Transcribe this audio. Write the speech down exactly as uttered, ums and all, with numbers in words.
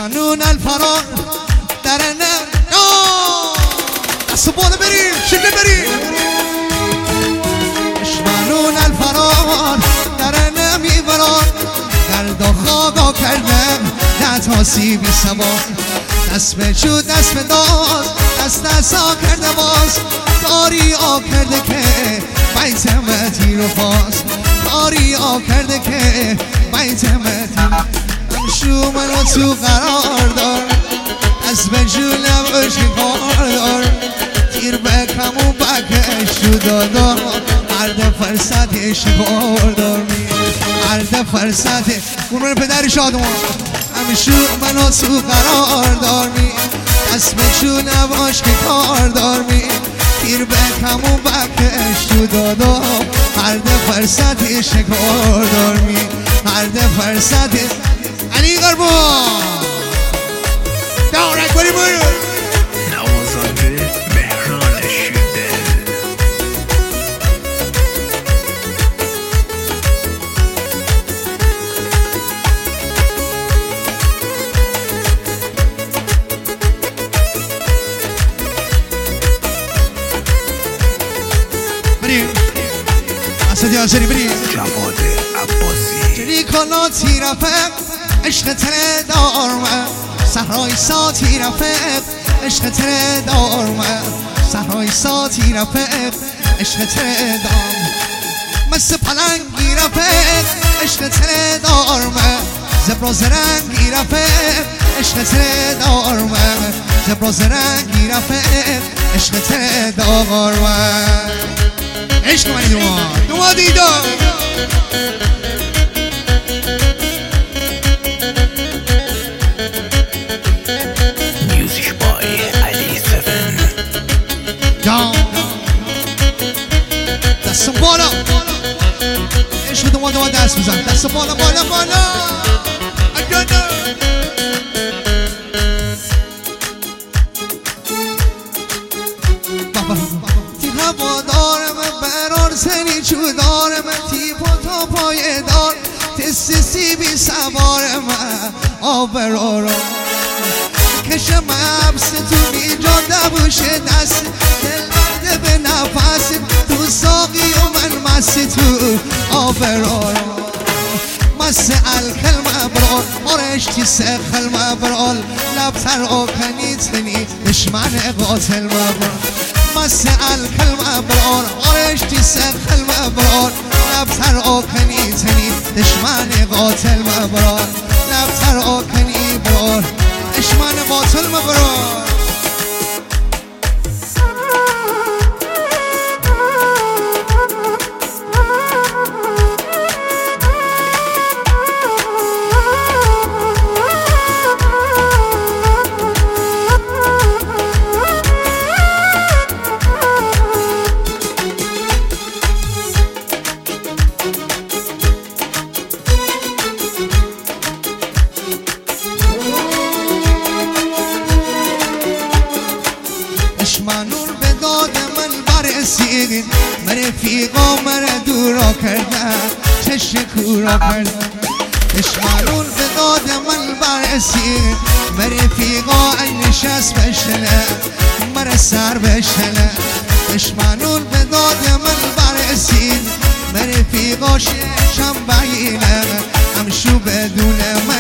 اشمعنون الفرار درنه دست بالا بریم شکل بریم اشمعنون الفرار درنه میبرار درد و خاگا کردم نتاسی بی سوار دست به جو دست به داز دست دستا کرده باز کاری آ کرده که بیت متی رو باز کاری آ کرده که بیت متی همشو منو تو قرار دار دست به جو نباش که کار دار تیر بکم و بکش تو دادا مرد فرصتش کار دار مرد فرصت گمران پدر شادمان همشو منو تو قرار دار می دست به جو نباش که کار دار می تیر بکم و بکش تو دادا مرد فرصتش کار دار می مرد فرصتش علی قربان دارک باری باری نوازنده مهران شده بریم اسدی آزری بریم جواد عباسی جلی کلا تیرفق عشق تره دارمه صحرای سا تیرفق عشق تره دارمه صحرای سا تیرفق عشق تره دارمه مثل پلنگی رفق عشق تره دارمه زبر و زرنگی رفق عشق تره دارمه زبر و زرنگی رفق عشق تره دارمه عشق منی دوما دوما دیدار میوزیک بای علی سفن جان دست بالا عشق دوما دوما دست بزن دست بالا بالا بالا اجانا تی هوا دارم برار سنی چو دارم تی پا پای دار تسیسی بی سوارم آبرارم کشم عبس تو بی جاده باشه دست دل برده به نفس تو ساقی و من مسی تو آبرارم مس الکل مبرار آرشتی سخل مبرار لبتر آکنی تنی دشمن قاتل مبرار مس الکل مبرار آرشتی سخل مبرار لبتر آکنی تنی دشمن قاتل مبرار لبتر آکنی برار دشمن قاتل مبرار اشمعنون به داد من برسید من رفیقا من دورا کردن چه شکورا کردن اشمعنون به داد من برسید من رفیقا این نشست بشنه من سر بشنه اشمعنون به داد من برسید من رفیقا ششم بگیره همشو بدون من